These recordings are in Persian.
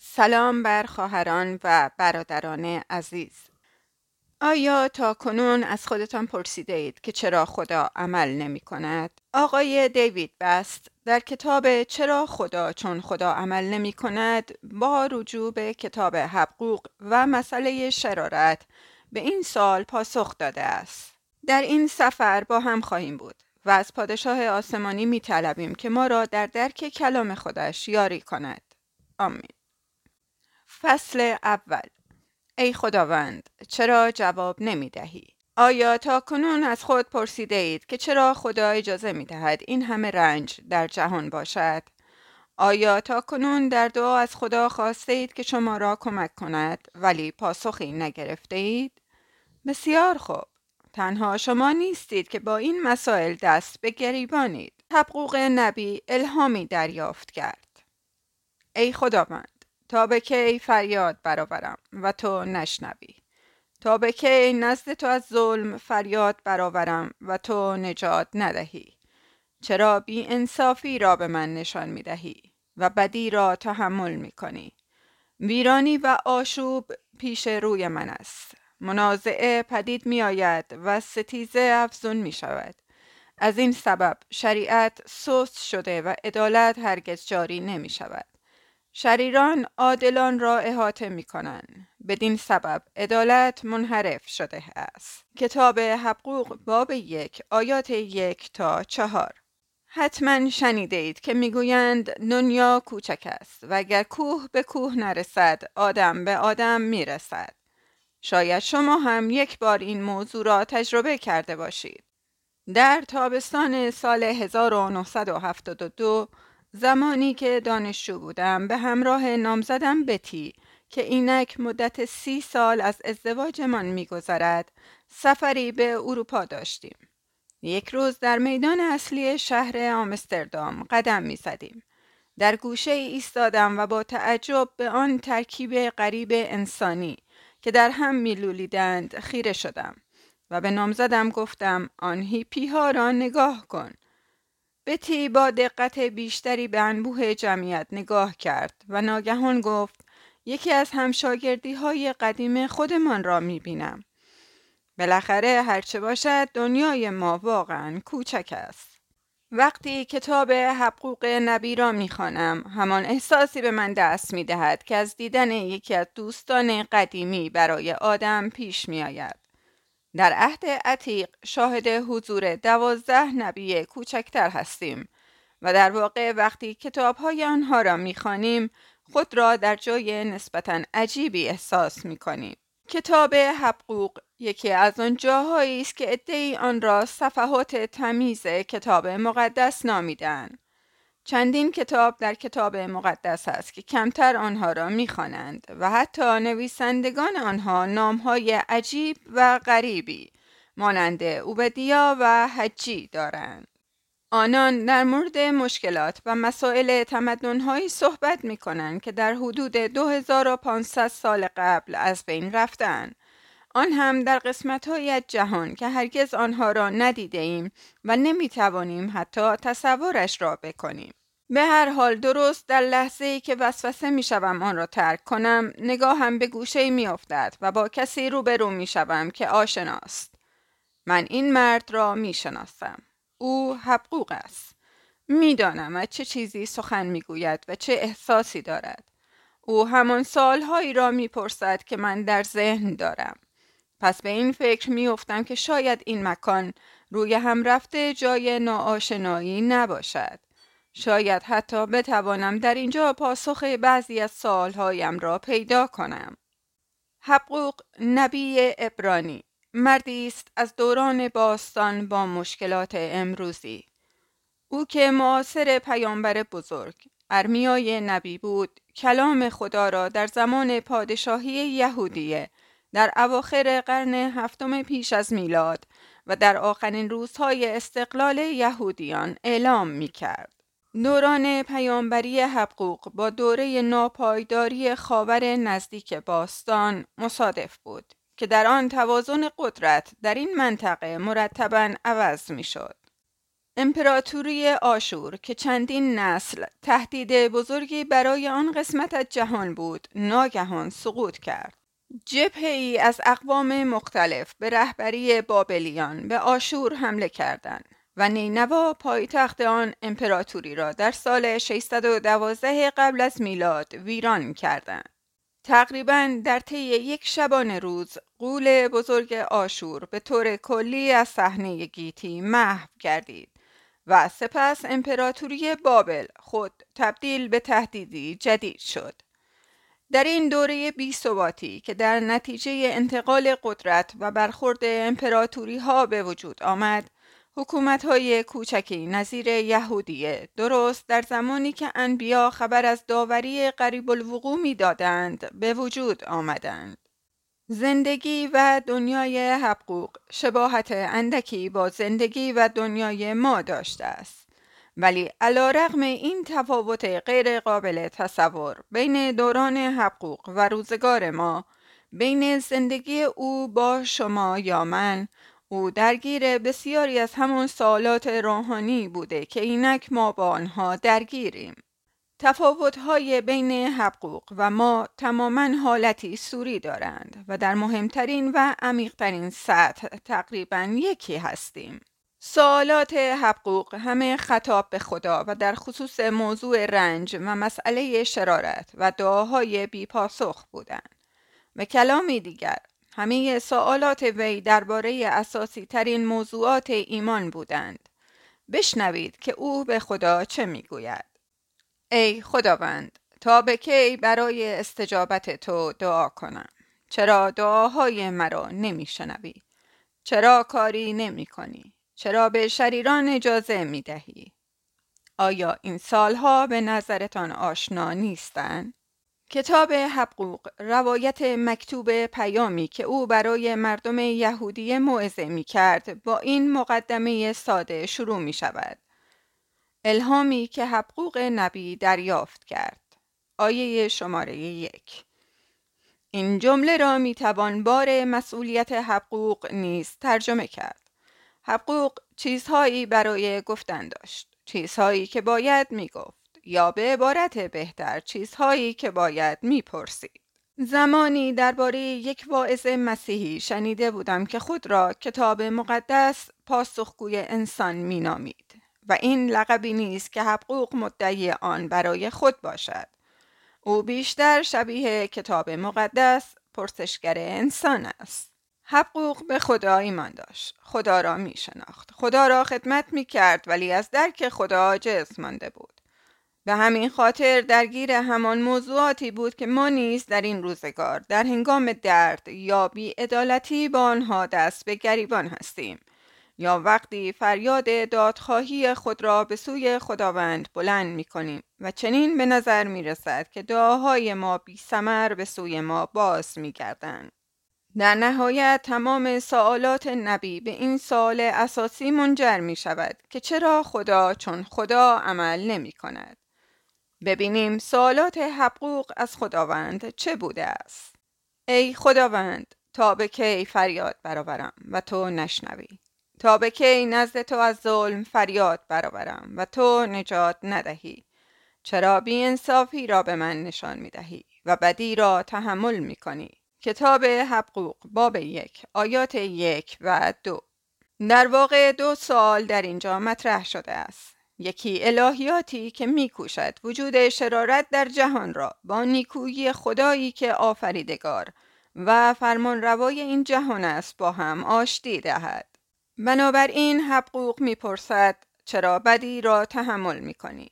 سلام بر خواهران و برادران عزیز. آیا تا کنون از خودتان پرسیده اید که چرا خدا عمل نمی کند؟ آقای دیوید بست در کتاب چرا خدا چون خدا عمل نمی کند با رجوع به کتاب حبقوق و مسئله شرارت به این سوال پاسخ داده است. در این سفر با هم خواهیم بود و از پادشاه آسمانی می طلبیم که ما را در درک کلام خودش یاری کند. آمین. فصل اول. ای خداوند، چرا جواب نمی دهی؟ آیا تا کنون از خود پرسیده اید که چرا خدا اجازه می دهد این همه رنج در جهان باشد؟ آیا تا کنون در دعا از خدا خواسته اید که شما را کمک کند ولی پاسخی نگرفته اید؟ بسیار خوب. تنها شما نیستید که با این مسائل دست به گریبانید. حبقوق نبی الهامی دریافت کرد. ای خداوند، تا به کی فریاد برآورم و تو نشنوی؟ تا به کی نزد تو از ظلم فریاد برآورم و تو نجات ندهی؟ چرا بی انصافی را به من نشان می دهی و بدی را تحمل می کنی؟ ویرانی و آشوب پیش روی من است. منازعه پدید می آید و ستیزه افزون می شود. از این سبب شریعت سست شده و عدالت هرگز جاری نمی شود. شریران عادلان را احاطه می کنند. بدین سبب عدالت منحرف شده است. کتاب حبقوق باب 1 آیات 1 تا 4. حتما شنیده اید که میگویند دنیا کوچک است و اگر کوه به کوه نرسد آدم به آدم میرسد. شاید شما هم یک بار این موضوع را تجربه کرده باشید. در تابستان سال 1972 زمانی که دانشجو بودم به همراه نامزدم بتی که اینک مدت 30 سال از ازدواجمان می‌گذرد سفری به اروپا داشتیم. یک روز در میدان اصلی شهر آمستردام قدم می‌زدیم. در گوشه ایستادم و با تعجب به آن ترکیب غریب انسانی که در هم می‌لولیدند خیره شدم و به نامزدم گفتم آن هیپی ها را نگاه کن. بتی با دقت بیشتری به انبوه جمعیت نگاه کرد و ناگهان گفت یکی از همشاگردی های قدیم خودمان را می بینم. بالاخره هرچه باشد دنیای ما واقعا کوچک است. وقتی کتاب حبقوق نبی را می خوانم همان احساسی به من دست می دهد که از دیدن یکی از دوستان قدیمی برای آدم پیش می آید. در عهد عتیق شاهد حضور 12 نبی کوچکتر هستیم و در واقع وقتی کتاب‌های آنها را می‌خوانیم خود را در جای نسبتاً عجیبی احساس می‌کنیم. کتاب حبقوق یکی از آن جاهایی است که عده‌ای آن را صفحات تمیز کتاب مقدس نامیدند. چندین کتاب در کتاب مقدس است که کمتر آنها را می‌خوانند و حتی نویسندگان آنها نام‌های عجیب و غریبی مانند اوبدیا و حجی دارند. آنان در مورد مشکلات و مسائل تمدن‌هایی صحبت می‌کنند که در حدود 2500 سال قبل از بین رفتند. آن هم در قسمت‌هایی از جهان که هرگز آنها را ندیده‌ایم و نمی‌توانیم حتی تصورش را بکنیم. به هر حال درست در لحظه‌ای که وسوسه می‌شوم آن را ترک کنم، نگاهم به گوشه‌ای می‌افتد و با کسی روبرو می‌شوم که آشناست. من این مرد را می‌شناسم. او حبقوق است. می‌دانم از چه چیزی سخن می‌گوید و چه احساسی دارد. او همان سوال‌هایی را می‌پرسد که من در ذهن دارم. پس به این فکر می‌افتم که شاید این مکان روی هم رفته جای ناآشنایی نباشد. شاید حتی بتوانم در اینجا پاسخ بعضی از سوالهایم را پیدا کنم. حبقوق نبی عبرانی مردی است از دوران باستان با مشکلات امروزی. او که معاصر پیامبر بزرگ ارمیای نبی بود، کلام خدا را در زمان پادشاهی یهودیه در اواخر قرن 7 پیش از میلاد و در آخرین روزهای استقلال یهودیان اعلام می کرد. دوران پیامبری حبقوق با دوره ناپایداری خاور نزدیک باستان مصادف بود که در آن توازن قدرت در این منطقه مرتباً عوض می شد. امپراتوری آشور که چندین نسل تهدید بزرگی برای آن قسمت از جهان بود، ناگهان سقوط کرد. جبهه‌ای از اقوام مختلف به رهبری بابلیان به آشور حمله کردند و نینوا پایتخت آن امپراتوری را در سال 612 قبل از میلاد ویران کردند. تقریباً در طی یک شبانه روز غول بزرگ آشور به طور کلی از صحنه گیتی محو گردید و سپس امپراتوری بابل خود تبدیل به تهدیدی جدید شد. در این دوره بی‌ثباتی که در نتیجه انتقال قدرت و برخورد امپراتوری ها به وجود آمد، حکومت‌های کوچکی نظیر یهودیه درست در زمانی که انبیا خبر از داوری قریب الوقوع می‌دادند به وجود آمدند. زندگی و دنیای حقوق شباهت اندکی با زندگی و دنیای ما داشته است، ولی علی‌رغم این تفاوت غیر قابل تصور بین دوران حقوق و روزگار ما، بین زندگی او با شما یا من، او درگیر بسیاری از همان سوالات روحانی بوده که اینک ما با آنها درگیریم. تفاوت‌های بین حقوق و ما تماماً حالتی سوری دارند و در مهمترین و عمیق‌ترین سطح تقریباً یکی هستیم. سوالات حقوق همه خطاب به خدا و در خصوص موضوع رنج و مسئله شرارت و دعاهای بی پاسخ بودند. به کلامی دیگر، همه سوالات وی درباره اساسی ترین موضوعات ایمان بودند. بشنوید که او به خدا چه میگوید. ای خداوند، تا به کی برای استجابت تو دعا کنم؟ چرا دعاهای مرا نمیشنوی؟ چرا کاری نمی کنی؟ چرا به شریران اجازه می دهی؟ آیا این سالها به نظرتان آشنا نیستند؟ کتاب حقوق روایت مکتوب پیامی که او برای مردم یهودی موعظه می کرد با این مقدمه ساده شروع می شود. الهامی که حقوق نبی دریافت کرد. آیه شماره 1. این جمله را می توان بار مسئولیت حقوق نیز ترجمه کرد. حقوق چیزهایی برای گفتن داشت، چیزهایی که باید می گفت، یا به عبارت بهتر چیزهایی که باید می پرسید. زمانی درباره یک واعظ مسیحی شنیده بودم که خود را کتاب مقدس پاسخگوی انسان می نامید و این لقبی نیست که حقوق مدعی آن برای خود باشد. او بیشتر شبیه کتاب مقدس پرسشگر انسان است. حقوق به خدا ایمان داشت، خدا را می شناخت، خدا را خدمت می کرد ولی از درک خدا عاجز مانده بود. به همین خاطر درگیر همان موضوعاتی بود که ما نیز در این روزگار در هنگام درد یا بی‌عدالتی با آنها دست به گریبان هستیم، یا وقتی فریاد دادخواهی خود را به سوی خداوند بلند می کنیم و چنین به نظر می رسد که دعاهای ما بی ثمر به سوی ما باز می گردند. در نهایت تمام سوالات نبی به این سوال اساسی منجر می شود که چرا خدا چون خدا عمل نمی کند. ببینیم سوالات حقوق از خداوند چه بوده است. ای خداوند، تا به کی فریاد برآورم و تو نشنوی؟ تا به کی نزد تو از ظلم فریاد برآورم و تو نجات ندهی؟ چرا بی‌انصافی را به من نشان می‌دهی و بدی را تحمل می‌کنی؟ کتاب حقوق باب 1 آیات 1 و 2. در واقع 2 سوال در اینجا مطرح شده است. یکی الهیاتی که می‌کوشد وجود شرارت در جهان را با نیکویی خدایی که آفریدگار و فرمانروای این جهان است با هم آشتی دهد. بنابراین حقوق می‌پرسد چرا بدی را تحمل می‌کنی؟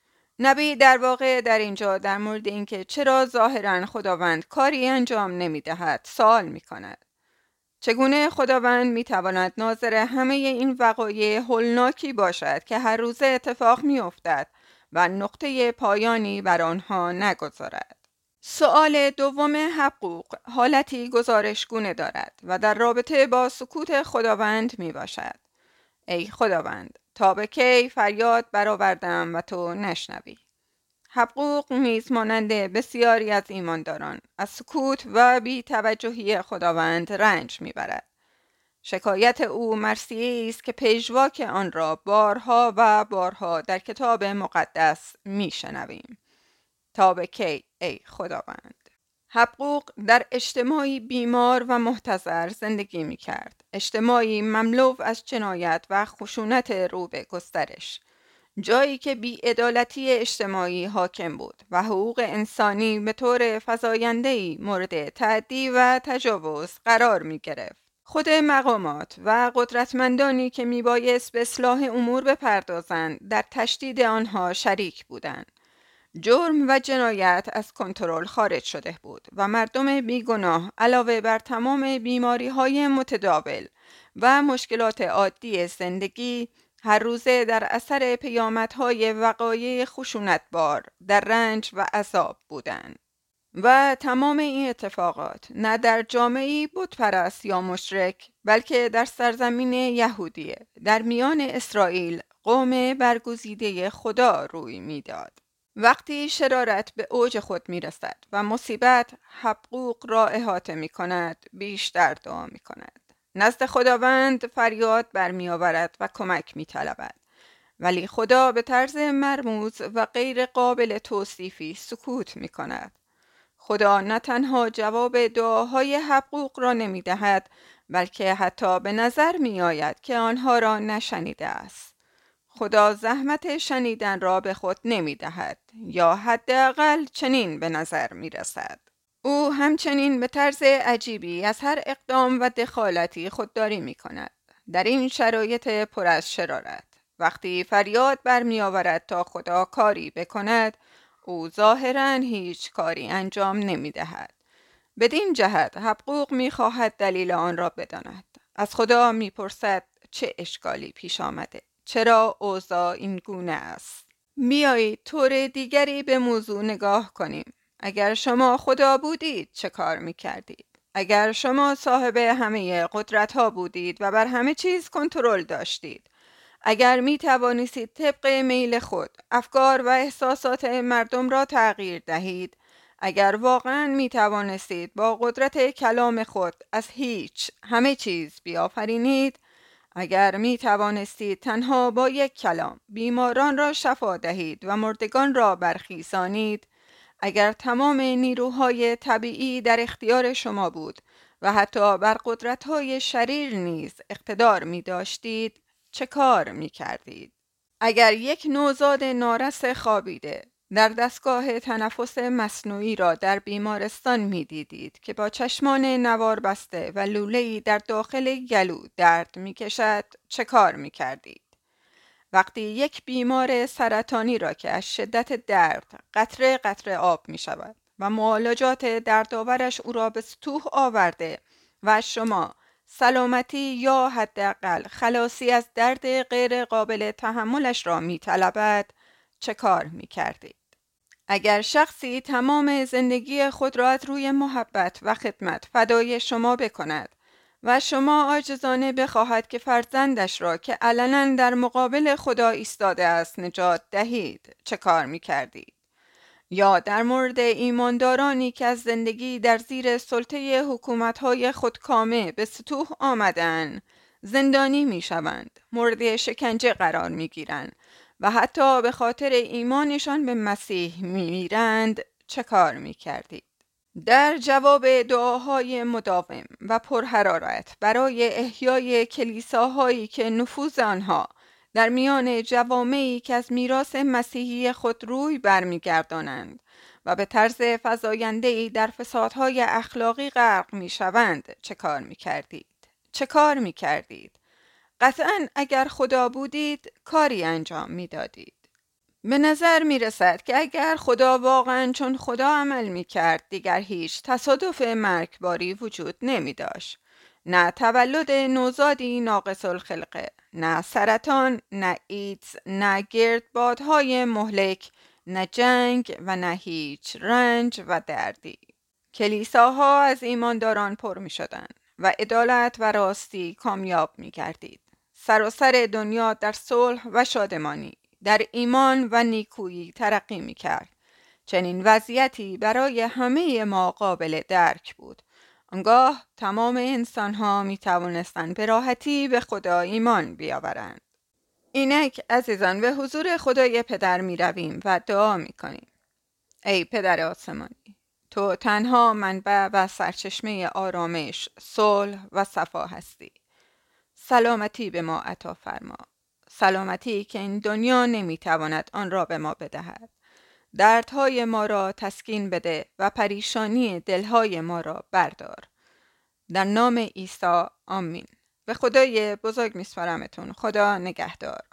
نبی در واقع در اینجا در مورد اینکه چرا ظاهراً خداوند کاری انجام نمی‌دهد سوال می‌کند. چگونه خداوند می‌تواند ناظر همه این وقایع هولناکی باشد که هر روز اتفاق می‌افتد و نقطه پایانی بر آنها نگذارد؟ سوال دوم حقوق حالتی گزارشگونه دارد و در رابطه با سکوت خداوند می باشد. ای خداوند، تا به کی فریاد برآوردم و تو نشنوی؟ حقوق نیز مانند بسیاری از ایمانداران از سکوت و بی توجهی خداوند رنج می برد. شکایت او مرثیه‌ای است که پیشواک آن را بارها و بارها در کتاب مقدس میشنویم. تا به کی ای خداوند؟ حبقوق در اجتماعی بیمار و محتضر زندگی می کرد. اجتماعی مملو از جنایت و خشونت رو به گسترش. جایی که بی‌عدالتی اجتماعی حاکم بود و حقوق انسانی به طور فزاینده‌ای مورد تعدی و تجاوز قرار می گرفت. خود مقامات و قدرتمندانی که می بایست به اصلاح امور بپردازند در تشدید آنها شریک بودند. جرم و جنایت از کنترل خارج شده بود و مردم بیگناه علاوه بر تمام بیماری‌های متداول و مشکلات عادی زندگی هر روزه در اثر پیامدهای وقایع خشونتبار در رنج و عذاب بودند. و تمام این اتفاقات نه در جامعه‌ای بتپرست یا مشرک، بلکه در سرزمین یهودیه، در میان اسرائیل، قوم برگزیده خدا روی میداد. وقتی شرارت به اوج خود می رسد و مصیبت حبقوق را احاطه می کند، بیشتر دعا می کند. نزد خداوند فریاد برمی آورد و کمک می طلبد. ولی خدا به طرز مرموز و غیر قابل توصیفی سکوت می کند. خدا نه تنها جواب دعاهای حبقوق را نمی دهد، بلکه حتی به نظر می آید که آنها را نشنیده است. خدا زحمت شنیدن را به خود نمی دهد، یا حداقل چنین به نظر می رسد. او همچنین به طرز عجیبی از هر اقدام و دخالتی خودداری می کند. در این شرایط پر از شرارت، وقتی فریاد برمی آورد تا خدا کاری بکند، او ظاهراً هیچ کاری انجام نمی دهد. بدین جهت حبقوق می خواهد دلیل آن را بداند. از خدا می پرسد چه اشکالی پیش آمده؟ چرا اوضاع این گونه است؟ بیایید طور دیگری به موضوع نگاه کنیم. اگر شما خدا بودید چه کار می کردید؟ اگر شما صاحب همه قدرت ها بودید و بر همه چیز کنترل داشتید، اگر می توانستید طبق میل خود افکار و احساسات مردم را تغییر دهید، اگر واقعا می توانستید با قدرت کلام خود از هیچ همه چیز بیافرینید، اگر می توانستید تنها با یک کلام بیماران را شفا دهید و مردگان را برخیزانید، اگر تمام نیروهای طبیعی در اختیار شما بود و حتی بر قدرت‌های شریر نیز اقتدار می داشتید، چه کار می کردید؟ اگر یک نوزاد نارس خوابیده در دستگاه تنفس مصنوعی را در بیمارستان می دیدید که با چشمان نوار بسته و لوله‌ای در داخل گلو درد می کشد، چه کار می کردید؟ وقتی یک بیمار سرطانی را که از شدت درد قطره قطره آب می شود و معالجات دردآورش او را به سطوح آورده و شما سلامتی یا حداقل خلاصی از درد غیر قابل تحملش را می طلبد، چه کار می کردید؟ اگر شخصی تمام زندگی خود را از روی محبت و خدمت فدای شما بکند و شما عاجزانه بخواهد که فرزندش را که علنا در مقابل خدا ایستاده است نجات دهید، چه کار می کردید؟ یا در مورد ایماندارانی که از زندگی در زیر سلطه حکومت‌های خودکامه به سطوح آمدن، زندانی می‌شوند، مورد شکنجه قرار می‌گیرند و حتی به خاطر ایمانشان به مسیح می‌میرند، چه کار می‌کردید؟ در جواب دعاهای مداوم و پرحرارت برای احیای کلیساهایی که نفوذ آنها در میان جوامعی که از میراث مسیحی خود روی برمیگردانند و به طرز فزاینده‌ای در فسادهای اخلاقی غرق میشوند، چه کار میکردید؟ چه کار میکردید؟ قطعاً اگر خدا بودید کاری انجام میدادید. به نظر می رسد که اگر خدا واقعاً چون خدا عمل می کرد، دیگر هیچ تصادف مرگباری وجود نمی داشت. نه تولد نوزادی ناقص الخلقه، نه سرطان، نه ایدز، نه گردبادهای مهلک، نه جنگ و نه هیچ رنج و دردی. کلیساها از ایمانداران پر می شدن و عدالت و راستی کامیاب می گردید. سراسر دنیا در صلح و شادمانی، در ایمان و نیکویی ترقی می کرد. چنین وضعیتی برای همه ما قابل درک بود. آنگاه تمام انسان‌ها می‌توانستند به راحتی به خدا ایمان بیاورند. اینک عزیزان به حضور خدای پدر می‌رویم و دعا می‌کنیم. ای پدر آسمانی، تو تنها منبع و سرچشمه آرامش، صلح و صفا هستی. سلامتی به ما عطا فرما. سلامتی که این دنیا نمی‌تواند آن را به ما بدهد. دردهای ما را تسکین بده و پریشانی دلهای ما را بردار. در نام عیسی آمین. به خدای بزرگ میسپارمتون. خدا نگهدار.